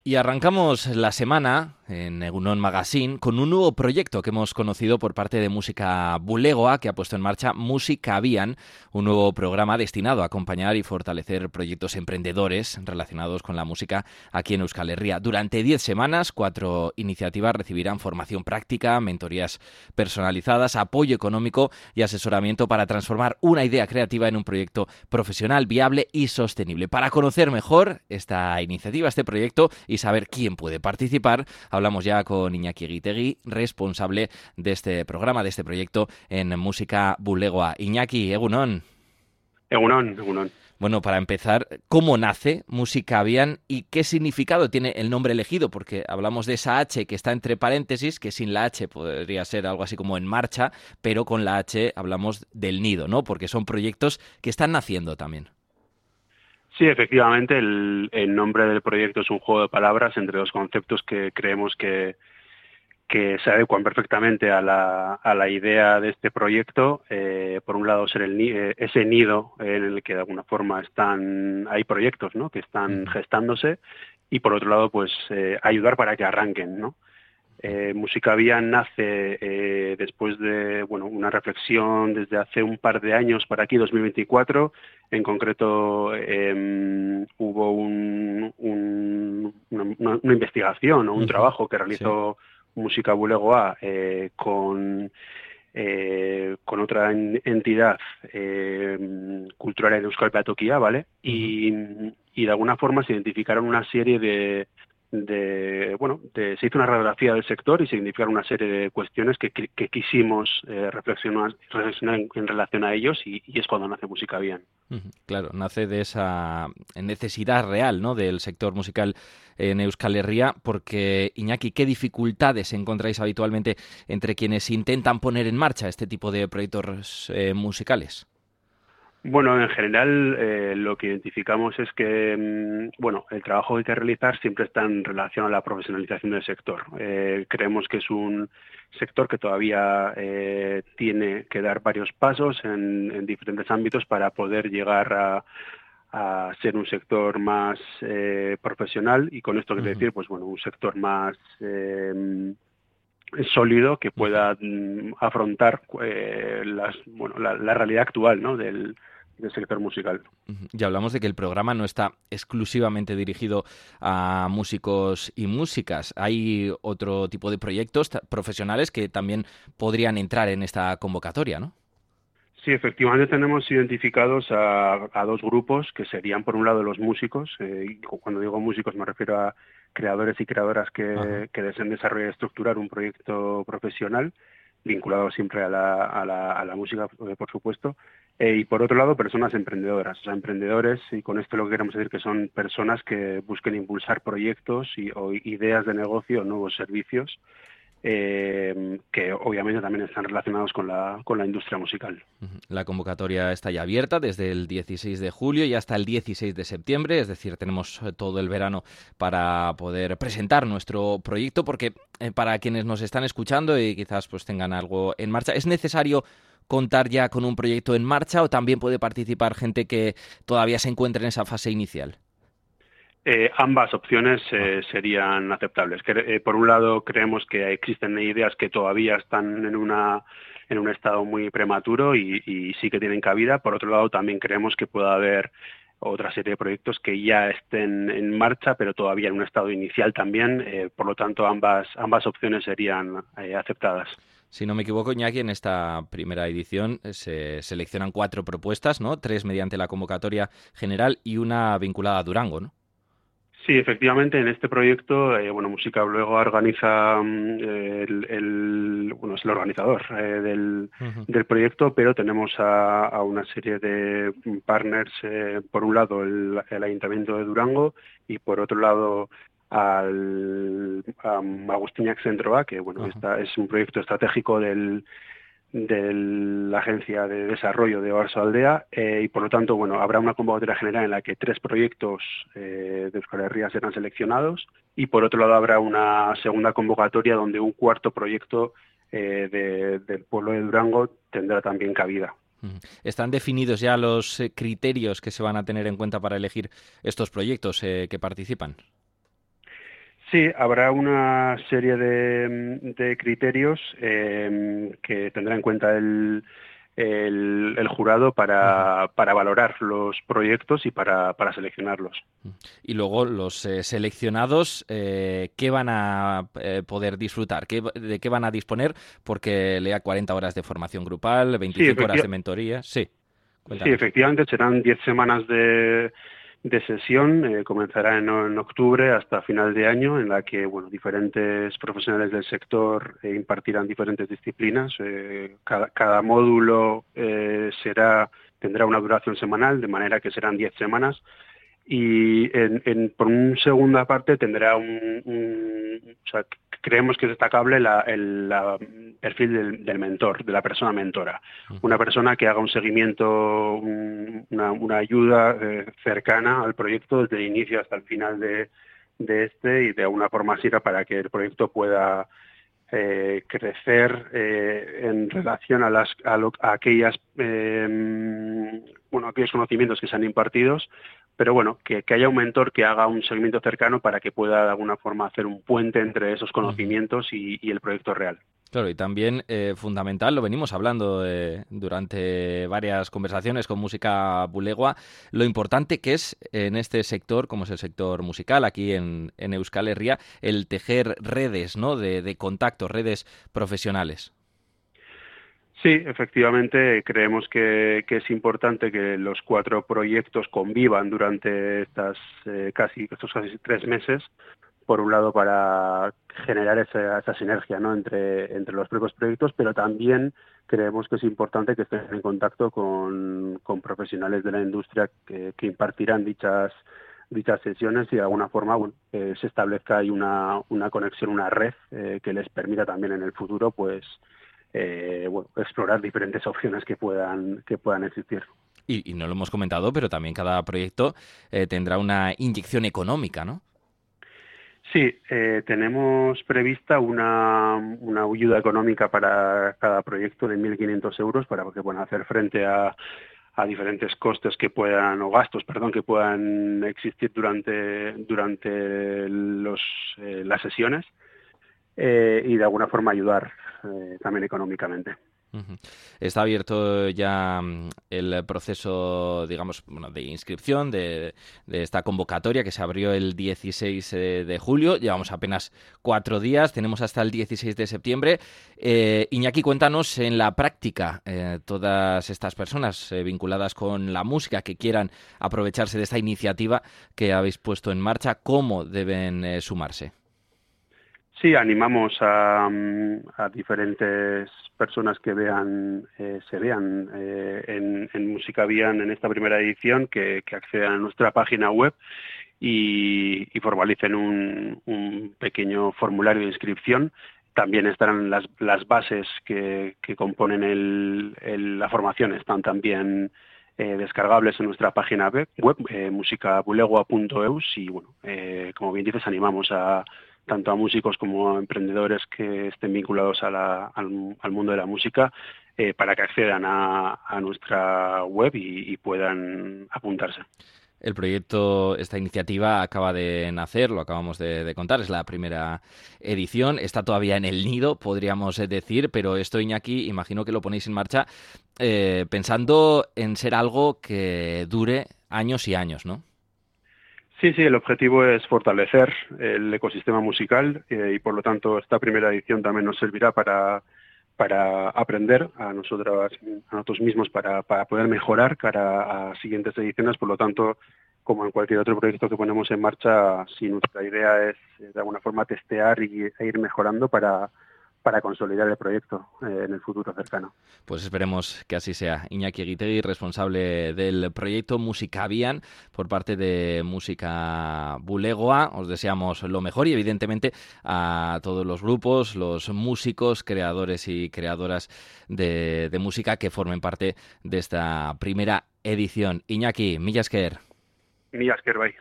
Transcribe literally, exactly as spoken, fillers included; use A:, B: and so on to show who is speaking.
A: Y arrancamos la semana en Egunon Magazine con un nuevo proyecto que hemos conocido por parte de Música Bulegoa, que ha puesto en marcha Música Abian, un nuevo programa destinado a acompañar y fortalecer proyectos emprendedores relacionados con la música aquí en Euskal Herria. Durante diez semanas, cuatro iniciativas recibirán formación práctica, mentorías personalizadas, apoyo económico y asesoramiento para transformar una idea creativa en un proyecto profesional, viable y sostenible. Para conocer mejor esta iniciativa, este proyecto, y saber quién puede participar, hablamos ya con Iñaki Eguitegui, responsable de este programa, de este proyecto en Música Bulegoa. Iñaki, egunon.
B: Egunon, egunon.
A: Bueno, para empezar, ¿cómo nace Música Abian y qué significado tiene el nombre elegido? Porque hablamos de esa H que está entre paréntesis, que sin la H podría ser algo así como en marcha, pero con la H hablamos del nido, ¿no? Porque son proyectos que están naciendo también.
B: Sí, efectivamente, el, el nombre del proyecto es un juego de palabras entre dos conceptos que creemos que, que se adecuan perfectamente a la, a la idea de este proyecto. Eh, por un lado, ser el, eh, ese nido en el que de alguna forma están, hay proyectos, ¿no?, que están
A: Uh-huh.
B: gestándose, y por otro lado, pues eh, ayudar para que arranquen, ¿no? Eh, Música Abian nace eh, después de bueno, una reflexión desde hace un par de años para aquí, dos mil veinticuatro. En concreto, eh, hubo un, un, una, una, una investigación o un
A: Uh-huh.
B: trabajo que
A: Sí.
B: realizó Música Bulegoa eh, con, eh, con otra en, entidad eh, cultural de Euskal Platokia, ¿vale?
A: Uh-huh.
B: Y, y de alguna forma se identificaron una serie de de bueno de, se hizo una radiografía del sector y se identificaron una serie de cuestiones que, que, que quisimos eh, reflexionar, reflexionar en, en relación a ellos, y, y es cuando nace Música Bien.
A: Uh-huh. Claro, nace de esa necesidad real, ¿no?, del sector musical en Euskal Herria, porque, Iñaki, ¿qué dificultades encontráis habitualmente entre quienes intentan poner en marcha este tipo de proyectos eh, musicales?
B: Bueno, en general eh, lo que identificamos es que mmm, bueno, el trabajo que hay que realizar siempre está en relación a la profesionalización del sector. Eh, creemos que es un sector que todavía eh, tiene que dar varios pasos en, en diferentes ámbitos para poder llegar a, a ser un sector más eh, profesional, y con esto quiero
A: Uh-huh.
B: decir, pues bueno, un sector más eh, sólido que
A: Uh-huh.
B: pueda mm, afrontar eh, las, bueno, la, la realidad actual, ¿no?, del, del sector musical.
A: Uh-huh. Ya hablamos de que el programa no está exclusivamente dirigido a músicos y músicas. Hay otro tipo de proyectos ta- profesionales que también podrían entrar en esta convocatoria, ¿no?
B: Sí, efectivamente tenemos identificados a, a dos grupos que serían, por un lado, los músicos. Eh, y cuando digo músicos me refiero a creadores y creadoras
A: Ajá.
B: que, que deseen desarrollar y estructurar un proyecto profesional vinculado siempre a la, a la, a la música, eh, por supuesto. Eh, y por otro lado, personas emprendedoras, o sea, emprendedores, y con esto lo que queremos decir que son personas que busquen impulsar proyectos y, o ideas de negocio o nuevos servicios, eh, que obviamente también están relacionados con la, con la industria musical.
A: Ujú. La convocatoria está ya abierta desde el dieciséis de julio y hasta el dieciséis de septiembre, es decir, tenemos eh, todo el verano para poder presentar nuestro proyecto, porque eh, para quienes nos están escuchando y quizás pues tengan algo en marcha, ¿es necesario contar ya con un proyecto en marcha o también puede participar gente que todavía se encuentra en esa fase inicial?
B: Eh, ambas opciones eh,
A: Ajá.
B: serían aceptables. Que, eh, por un lado, creemos que existen ideas que todavía están en una en un estado muy prematuro y, y sí que tienen cabida. Por otro lado, también creemos que puede haber otra serie de proyectos que ya estén en marcha, pero todavía en un estado inicial también. Eh, por lo tanto, ambas ambas opciones serían eh, aceptadas.
A: Si no me equivoco, Iñaki, en esta primera edición eh, se seleccionan cuatro propuestas, ¿no? Tres mediante la convocatoria general y una vinculada a Durango, ¿no?
B: Sí, efectivamente, en este proyecto, eh, bueno, Música luego organiza mm, el, el- bueno, es el organizador eh, del,
A: Ujú.
B: del proyecto, pero tenemos a, a una serie de partners, eh, por un lado el, el Ayuntamiento de Durango y por otro lado al a Agustiniak Centroa, que bueno,
A: Ajá.
B: esta es un proyecto estratégico del de la Agencia de Desarrollo de Oarsoaldea, eh, y por lo tanto, bueno, habrá una convocatoria general en la que tres proyectos eh, de Euskal Herria serán seleccionados, y por otro lado habrá una segunda convocatoria donde un cuarto proyecto eh, de, del pueblo de Durango tendrá también cabida.
A: Ujú. ¿Están definidos ya los eh, criterios que se van a tener en cuenta para elegir estos proyectos eh, que participan?
B: Sí, habrá una serie de, de criterios eh, que tendrá en cuenta el, el, el jurado
A: Ujú.
B: para, para valorar los proyectos y para, para seleccionarlos.
A: Y luego los eh, seleccionados, eh, ¿qué van a eh, poder disfrutar? ¿Qué, ¿De qué van a disponer? Porque lea cuarenta horas de formación grupal,
B: Sí,
A: veinticinco horas de
B: efecti-
A: mentoría. Sí,
B: sí,
A: cuéntanos.
B: efectivamente serán diez semanas de, de sesión, eh, comenzará en, en octubre hasta final de año, en la que bueno, diferentes profesionales del sector eh, impartirán diferentes disciplinas. Eh, cada, cada módulo eh, será, tendrá una duración semanal, de manera que serán diez semanas. Y en, en, por una segunda parte tendrá un, un o sea, creemos que es destacable la, el la perfil del, del mentor, de la persona mentora. Una
A: Ujú.
B: persona que haga un seguimiento, un, una, una, ayuda eh, cercana al proyecto desde el inicio hasta el final de, de este, y de alguna forma sirva para que el proyecto pueda eh, crecer eh, en relación a, las, a, lo, a aquellas, eh, bueno, aquellos conocimientos que se han impartidos, pero bueno, que, que haya un mentor que haga un seguimiento cercano para que pueda de alguna forma hacer un puente entre esos
A: Ujú.
B: conocimientos y, y el proyecto real.
A: Claro, y también eh, fundamental, lo venimos hablando eh, durante varias conversaciones con Música Bulegua, lo importante que es en este sector, como es el sector musical aquí en, en Euskal Herria, el tejer redes, ¿no? de, de contactos, redes profesionales.
B: Sí, efectivamente, creemos que, que es importante que los cuatro proyectos convivan durante estas eh, casi estos casi tres meses. Por un lado, para generar esa, esa sinergia, ¿no?, entre, entre los propios proyectos, pero también creemos que es importante que estén en contacto con, con profesionales de la industria que, que impartirán dichas dichas sesiones, y de alguna forma, bueno, eh, se establezca ahí una, una conexión, una red eh, que les permita también en el futuro, pues, eh, bueno, explorar diferentes opciones que puedan que puedan existir.
A: Y, y no lo hemos comentado, pero también cada proyecto eh, tendrá una inyección económica, ¿no?
B: Sí, eh, tenemos prevista una, una ayuda económica para cada proyecto de mil quinientos euros para que puedan hacer frente a, a diferentes costes que puedan, o gastos, perdón, que puedan existir durante, durante los, eh, las sesiones, eh, y de alguna forma ayudar eh, también económicamente.
A: Ujú. Está abierto ya mm, el proceso, digamos, bueno, de inscripción de, de esta convocatoria que se abrió el dieciséis eh, de julio. Llevamos apenas cuatro días, tenemos hasta el dieciséis de septiembre. Eh, Iñaki, cuéntanos en la práctica, eh, todas estas personas eh, vinculadas con la música que quieran aprovecharse de esta iniciativa que habéis puesto en marcha, ¿cómo deben eh, sumarse?
B: Sí, animamos a, mm, a diferentes personas que vean, eh, se vean eh, en, en Música Vian en esta primera edición, que, que accedan a nuestra página web y, y formalicen un, un pequeño formulario de inscripción. También estarán las, las bases que, que componen el, el- la formación, están también eh, descargables en nuestra página web, web eh, musicabulegua punto eus, y bueno, eh, como bien dices, animamos a tanto a músicos como a emprendedores que estén vinculados a la, al, al, mundo de la música, eh, para que accedan a, a nuestra web y, y puedan apuntarse.
A: El proyecto, esta iniciativa acaba de nacer, lo acabamos de, de contar, es la primera edición, está todavía en el nido, podríamos eh, decir, pero esto, Iñaki, imagino que lo ponéis en marcha eh, pensando en ser algo que dure años y años, ¿no?
B: Sí, sí, el objetivo es fortalecer el ecosistema musical, eh, y por lo tanto esta primera edición también nos servirá para, para aprender a nosotros, a nosotros mismos, para, para poder mejorar cara a siguientes ediciones. Por lo tanto, como en cualquier otro proyecto que ponemos en marcha, si nuestra idea es eh, de alguna forma testear y, e ir mejorando para, para consolidar el proyecto eh, en el futuro cercano.
A: Pues esperemos que así sea. Iñaki Eguitegui, responsable del proyecto Musicavian por parte de Música Bulegua. Os deseamos lo mejor y evidentemente a todos los grupos, los músicos, creadores y creadoras de, de música que formen parte de esta primera edición. Iñaki, mila esker.
B: Mila esker bai.